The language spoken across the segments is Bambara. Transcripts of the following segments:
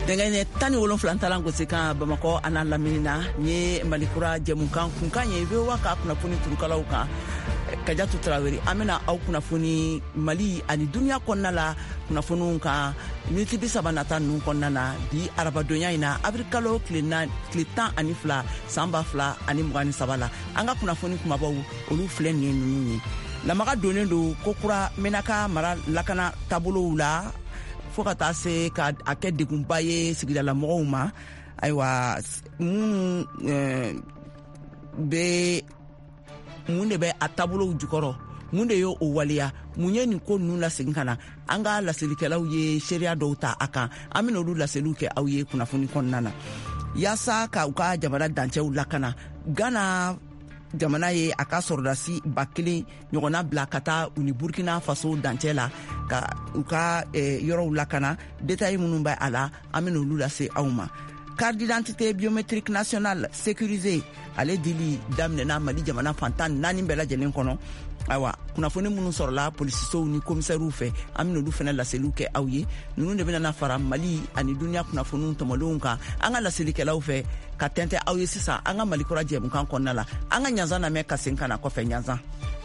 dengane tani wolon flantalan ko se kan Bamako ana laminina ni malikura jamukan kunkan ye be waka kuna funi turukalaw kan Kadiatou Traoré amena au kuna funi Mali ani dunia konna la kuna funu kan miniti bi sabanata nun konna na bi arabadonya ina abrikalo kletan ani fla samba fla ani mugani sabala anga kuna funi kuma bawu olu flen ni nuni la maga donen do kokura menaka mara lakana tabolo la fokata se ka akede gumbaye sigida la mouma aywa munde be atabulo jukoro munde yo o waliya munye ni ko nula sinkana anga la selikelaw ye sheria douta aka amina olu la seluke awye kuna funi konnana yasa ka uka jamana danche ulakana Gana jamana ye aka sordasi bakili nyogona blakata uni Burkina Faso danchela ka uka yoro ulakana detail munumba ala amina olu la se awma carte d'identité biométrique nationale sécurisée ale dili damnena Mali jamana fantan nani bela jelen kono awa kuna fone munu sorla police so ni commissaire fe amino du fena la seluke awye nunu de bena fara Mali ani dunia kuna fonu tomolonka anga la selike la fe ka tente awye sisa anga Mali kora jem kan konnala anga nyanza na me kasenka na ko fe nyanza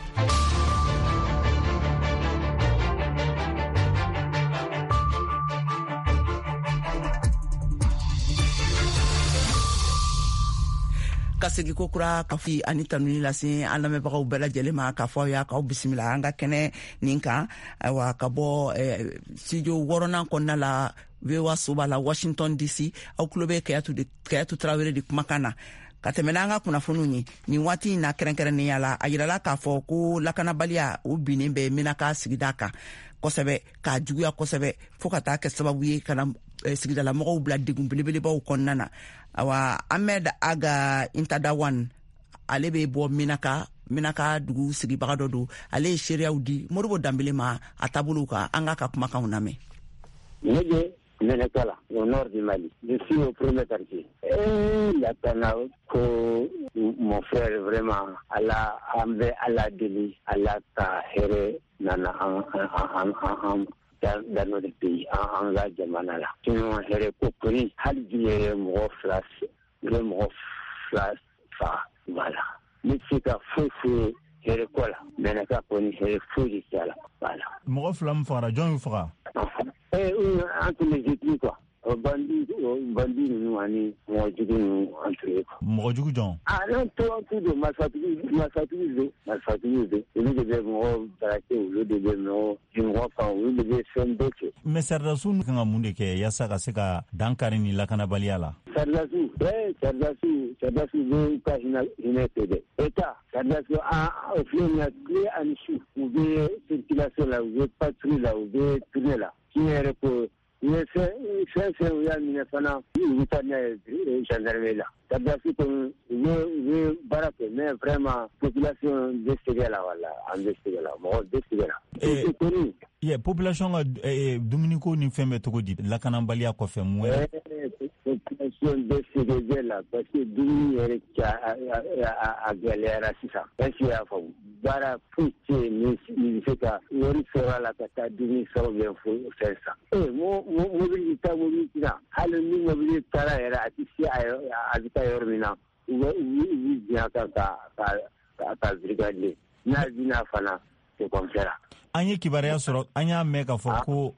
kasegi kokura kafi anita nuni lase aname bagaw bela jelema kafo ya ka bismillah anga kene ninka wa kabo studio worona konna la wewa suba la Washington DC au klobe Kadiatou Traoré di kumakana katemenanga kuna fununi ni wati na kerenkeren yala ayirala kafo ko lakana balia ubinembe minaka sigidaka kosebe ka juguya kosebe fokata ke sababu ye kana sigida la mogo bla digum bilibili ba konnana awa Ahmed Aga Intadawan alebe bo minaka dugu sigi bagado do ale sheria udi moribo dambele ma atabuluka anga ka kuma kauname Neje Menekala, au nord du Mali. Je suis au premier quartier. La Tanao, mon frère, vraiment, Allah, Allah Deli, Allah Tahere, Nana, dans notre pays, en la Jamanala. Sinon, Here Kokuri, Haldi, le Moflas, voilà. Mais c'est qu'à fou, Here Kola, Menaka Poni, Here Fouji, voilà. Moflam Fara, John Fara. Entre les études, quoi. Bandit, nous, ani, entre Mojugu John. Ah non, tout de malfatigué. Il devait me traquer, il devait me il devait faire un dossier. Mais Sardasu, quand on dit que Yasaka Seka, Dankari ni Lakana Baliala. Sardasu, veut pas une État. Sardasu a offert une clé à l'issue. Vous voulez circulation là, vous voulez patrouille là, vous voulez tourner là. Qui est pour c'est Minefana, gendarmerie là. Sardasu, veut baraquer, mais vraiment, population d'Estégé là, voilà, en Estégé là, mort d'Estégé là. C'est connu. Population Dominico ni femme togodi Lakana Balia ko fe mo population d'Estégé là, parce que Dumi a galère ça. Ainsi à fond. Bara puce ni feka wori sera la kata Dumi sera bien faire ça. Mobilité na halu ni mobilité la era atisi azita yormina oui bien ka brigade na dina fana c'est comme ça. Anya kibareya soro anya meka foko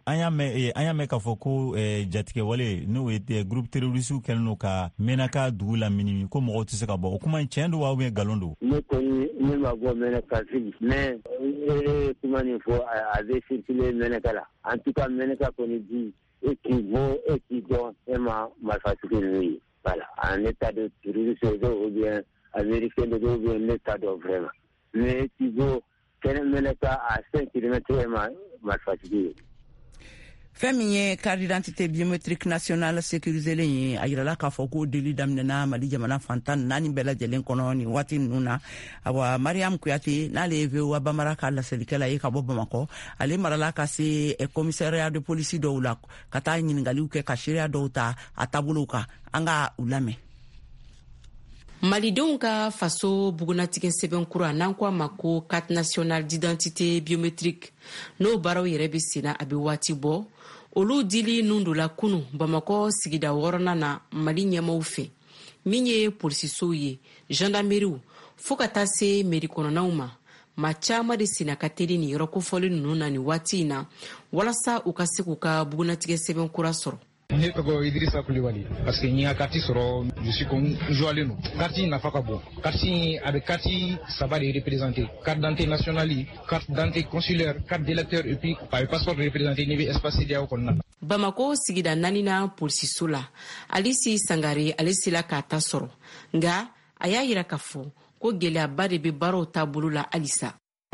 jatike wale no ete groupe terroriste kelno ka menaka dugula minimi ko mo tise ka bo kuma chendo wa we galondo ne ko ni ma go menaka fili mais kuma ni fo avait circulé menaka la en tout cas menaka ko ni dit et qui don ema malfatigué lui voilà en état de terrorisme ou bien américain de ou bien état de vraiment mais qui go Meneka à 5 km malfatigué. Féminin carte d'identité biométrique nationale sécurisée les ayirala ka foko deli damnena Mali jamana fantan nani bela jelen kono ni wati nuna awa Mariam Kouyaté na leve wa bamaraka la selikela e ka bo Bamako ale marala ka se commissariat de police do la kata nyingali ke ka sheria do ta atabuluka anga ulame Malidenw ka faso bugunatigɛ sɛbɛn kura n'an ko a ma ko carte nationale d'identité biométrique n'o baaraw yɛrɛ bɛ senna a bɛ waati bɔ olu dili nundula kunu Bamako sigida wɔrɔnan na Mali ɲɛmɔgɔw fɛ min ye polisisow ye gendarmerie fo ka taa se mairie kɔnɔnaw ma ma caman de sina ka teli ni yɔrɔ kofɔli ninnu na ni waati na walasa u ka se k'u ka bugunatigɛ sɛbɛn kura sɔrɔ. Ne tɔgɔ Idrissa Kulibali parce que n y'a carte sɔrɔ je suis comme joalen no carte nafa ka bon carte a bɛ carte saba de représenter carte d'identité nationale carte d'identité consulaire carte d'électeur et puis a bɛ passeport de représenter ni bɛ espace CEDEAO kɔnɔna na. Bamako sigida 4nan polisiso la Alisi Sangare ale sela k'a ta sɔrɔ nka a y'a yira k'a fɔ ko gɛlɛyaba de bɛ baaraw taabolo la halisa.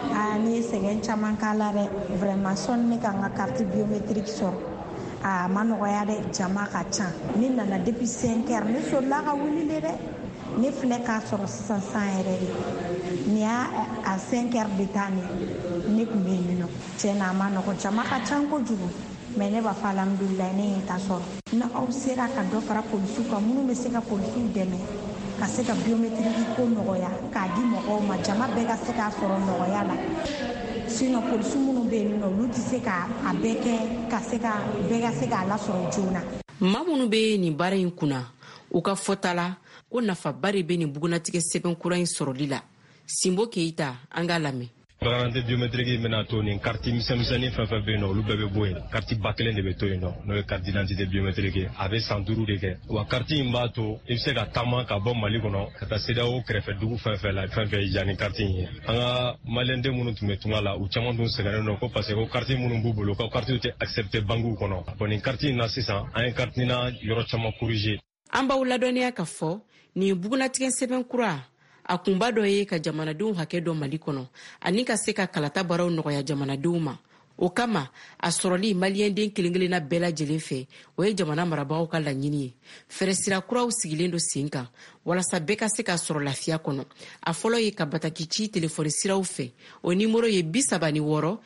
Ni sɛgɛn caman k'a la dɛ vraiment sɔnni ne ka n ka carte biométrique sɔrɔ a ma nɔgɔya dɛ jama ka ca ne nana depuis 5 heures ne solila ka wuli de dɛ ne filɛ k'a sɔrɔ sisan san yɛrɛ de ni y'a a 5 heures de temps ne kun bɛ yen nɔ tiɲɛna a ma nɔgɔ jama ka ca kojugu mais ne b'a fɔ alhamdulilayi ne ye ta sɔrɔ na aw sera ka dɔ fara polisiw kan minnu bɛ se ka polisiw dɛmɛ ka se ka biométrique ko nɔgɔya k'a di mɔgɔw ma jama bɛɛ ka se k'a sɔrɔ nɔgɔya la sinon polisiw minnu bɛ yen nɔ olu tɛ se k'a bɛɛ kɛ ka se ka bɛɛ ka se k'a lasɔrɔ joona. Maa minnu bɛ nin baara in kunna u ka fɔta la ko nafaba de bɛ nin bugunatigɛ sɛbɛn kura in sɔrɔli la. Simbo Keita an k'a lamɛn. Carte biométrique bɛna to nin carte misɛnmisɛnnin fɛn fɛn bɛ yen nɔ olu bɛɛ bɛ bɔ yen carte ba kelen de bɛ to yen nɔ n'o ye carte d'identité biométrique a bɛ san 5 de kɛ wa carte in b'a to i bɛ se ka taama ka bɔ Mali kɔnɔ ka taa CEDEAO kɛrɛfɛ dugu fɛn fɛn la fɛn fɛn ja ni carte in ye an ka maliyɛnden minnu tun bɛ tunga la u caman dun sɛgɛnnen don ko parce que ko carte minnu b'u bolo ko carte tɛ accepté banques kɔnɔ bon nin carte in na sisan an ye carte na yɔrɔ caman corriger. An b'aw ladɔnniya ka fɔ nin bugunatigɛ sɛbɛn kura a kunba dɔ ye ka jamanadenw hakɛ dɔ Mali kɔnɔ ani ka se ka kalata baaraw nɔgɔya jamanadenw ma. O kama a sɔrɔli maliyɛnden kelen-kelenna bɛɛ lajɛlen fɛ o ye jamana marabagaw ka laɲini ye. Fɛɛrɛ sira kuraw sigilen do sen kan walasa bɛɛ ka se ka sɔrɔ lafiya kɔnɔ. A fɔlɔ ye ka bataki ci telefɔni siraw fɛ o nimero ye 36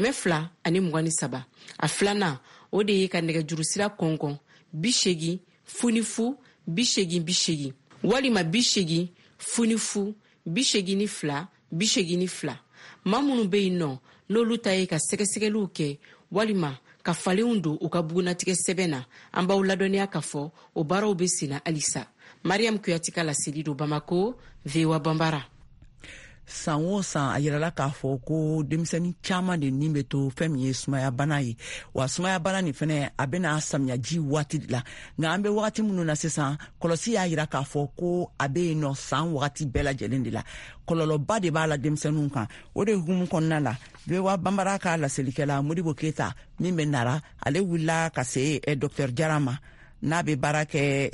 223. A filanan o de ye ka nɛgɛjuru sira kɔnkɔn 80 00 80 walima 80 00 82 82. Maa minnu bɛ yen nɔ n'olu ta ye ka sɛgɛsɛgɛliw kɛ walima ka falenw don u ka bugunatigɛ sɛbɛn na an b'aw ladɔnniya ka fɔ o baaraw bɛ senna halisa. Mariam Kuyati ka laseli do Bamako, VOA Bambara. San o san a yirala k'a fɔ ko denmisɛnnin caman de nin bɛ to fɛn min ye sumaya bana ye wa sumaya bana nin fɛnɛ a bɛna samiyaji waati de la nka an bɛ wagati minnu na sisan kɔlɔsi y'a yira k'a fɔ ko a bɛ yen nɔ san wagati bɛɛ lajɛlen de la kɔlɔlɔba de b'a la denmisɛnninw kan o de hukumu kɔnɔna la VOA Bambara ka laselikɛla Modibo Keita min bɛ nara ale wulila ka se Dr Jara ma n'a bɛ baara kɛ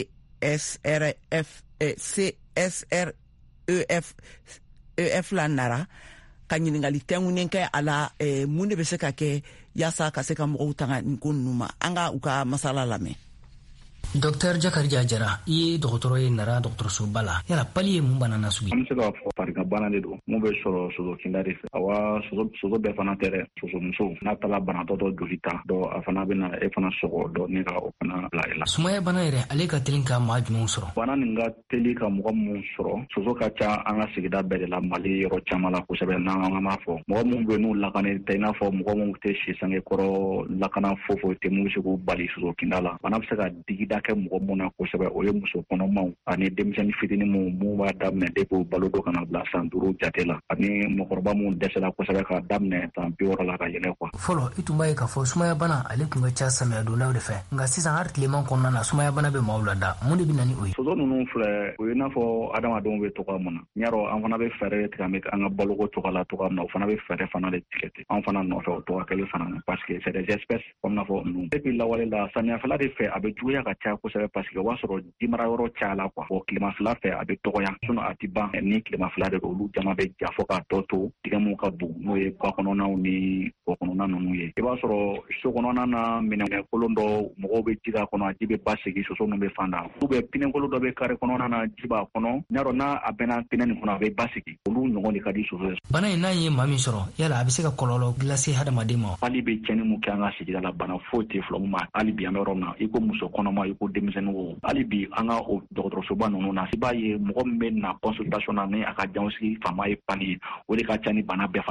CSREF la nara ka ɲiningali tɛŋunen kɛ a la mun de bɛ se ka kɛ yaasa ka se ka mɔgɔw tanga nin ko ninnu ma an ka u ka masala lamɛn. Dr Jakarija Jara i ye dɔgɔtɔrɔ ye nara dɔgɔtɔrɔsoba la yala pali ye mun bana na sugu. An bɛ se k'a fɔ farigabana de don mun bɛ sɔrɔ soso kinda de fɛ awa soso bɛɛ fana tɛ dɛ sosomuso n'a taara banatɔ dɔ joli ta dɔ a fana bɛ na e fana sɔgɔ dɔ ne ka o fana bila e la. Sumaya bana yɛrɛ ale ka teli ka maa jumɛnw sɔrɔ. Bana nin ka teli ka mɔgɔ minnu sɔrɔ soso ka ca an ka sigida bɛɛ de la Mali yɔrɔ caman la kosɛbɛ n'an b'a fɔ mɔgɔ minnu bɛ n'u lakani tɛ i n'a fɔ mɔgɔ minnu tɛ si sange kɔrɔ lakana foyi tɛ mun bɛ se k'u bali soso kinda la bana bɛ se ka digida kɛ mɔgɔ minnu na kosɛbɛ o ye muso kɔnɔmaw ani denmisɛnnin fitinin mun b'a daminɛ depuis balo dɔ kana bila san 5 jate la ani mɔgɔkɔrɔba mun dɛsɛla kosɛbɛ ka daminɛ san 60 la ka yɛlɛ quoi. Fɔlɔ i tun b'a ye k'a fɔ sumaya bana ale tun ka ca samiya dondaw de fɛ nka sisan hali tileman kɔnɔna na sumaya bana bɛ maaw lada mun de bɛ na ni o ye. Soso ninnu filɛ o ye n'a fɔ adamadenw bɛ togoya min na n y'a dɔn an fana bɛ fɛɛrɛ tigɛ an ka baloko cogoya la togoya min na o fana bɛ fɛɛrɛ fana de tigɛ ten an fana nɔfɛ o togoya kelen fana na parce que c'est des espèces comme n'a fɔ ninnu depuis lawale la samiyafɛla de fɛ a bɛ juguya ka caya kosɛbɛ parce que o b'a sɔrɔ jimara yɔrɔ cayala quoi o tilemafɛla fɛ a bɛ dɔgɔya sinon a ti ban ni tilemafɛla de don olu jama bɛ ja fɔ k'a tɔ to tigɛ mun ka bon n'o ye ba kɔnɔnaw ni kɔ kɔnɔna ninnu ye i b'a sɔrɔ so kɔnɔna na minɛn kolon dɔ mɔgɔw bɛ ji k'a kɔnɔ a ji bɛ basigi soso ninnu bɛ fan da pinɛ kolon dɔ bɛ kare kɔnɔna na ji b'a kɔnɔ n y'a dɔn n'a a bɛnna pinɛ nin kɔnɔ a bɛ basigi olu ɲɔgɔn de ka di soso ye. Bana in n'a ye maa min sɔrɔ yala a bɛ se ka kɔlɔlɔ lase hadamaden ma. Hali bɛ cɛnni mun kɛ an ka sigida la bana foyi tɛ fila mun ma hali bi an bɛ yɔrɔ min na i ko muso kɔnɔma i ko denmisɛnnin o hali bi an ka o dɔgɔtɔrɔsoba ninnu na i b'a ye mɔgɔ min bɛ na consultation na ni a ka janw sigi faama ye pali o de ka ca ni bana bɛɛ